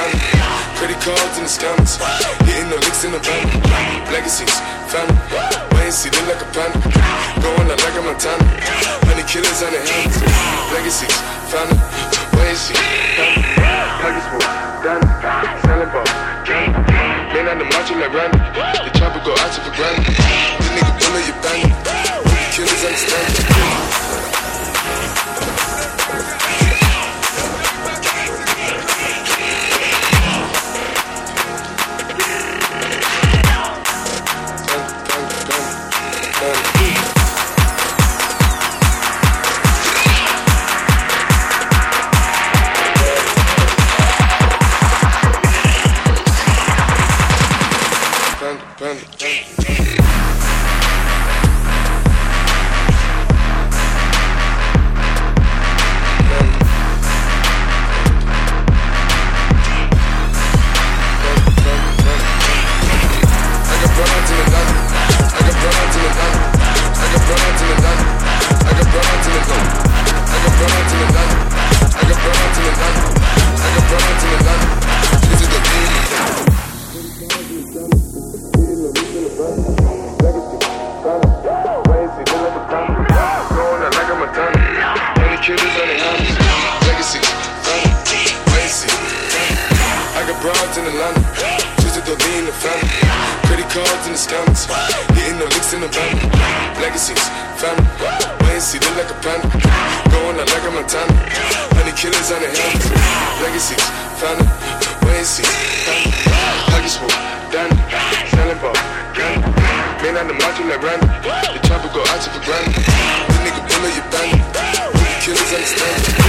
family. Credit cards and the scammers, hitting the licks in the van. Legacies, family, wait and see, look like a panda. Going out like a Montana, honey killers on their hands. Legacies, family, wait and see, family. Pockets full, Danny, selling ball, candy. Man on the macho like Randy, the chopper go out you for granted. The nigga bullet your bandit, hope killers understand it. Broads in Atlanta, twisted the lean the family. Credit cards and the scammers, hitting the licks in the van. Legacies, family, wait and see, look like a panda. Going out like a Montana, honey killers on their hands. Legacies, family, wait and see, family. Pockets full, Danny, selling ball, candy. Man on the macho like Randy, the chopper go out you for granted. The nigga bullet your bandit, hope killers understand it.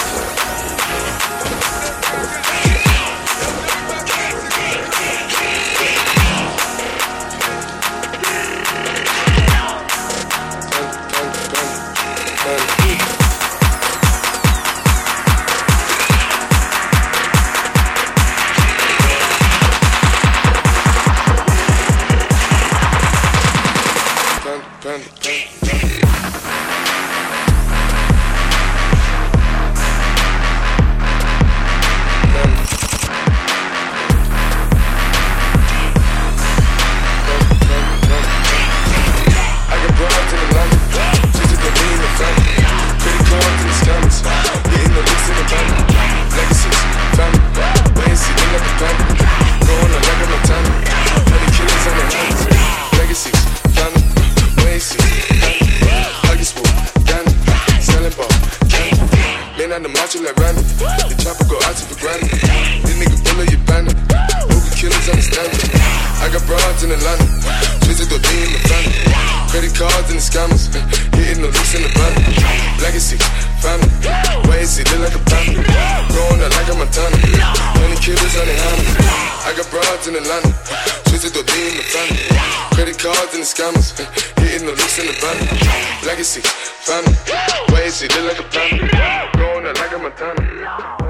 On the macho like Randy, the chopper go out you for granted. This nigga bullet your bandit, hope killers understand it. I got broads in Atlanta, twisted the lean in the family. Credit cards and the scammers, hitting the licks in the van. Legacy, family, wait and see, look like a panda. Going out like a Montana, honey killers on their hands. I got broads in Atlanta, twisted the lean in the family. Credit cards and the scammers, hitting the licks in the van. Legacy, family, wait and see, look like a panda. Going out like a Montana.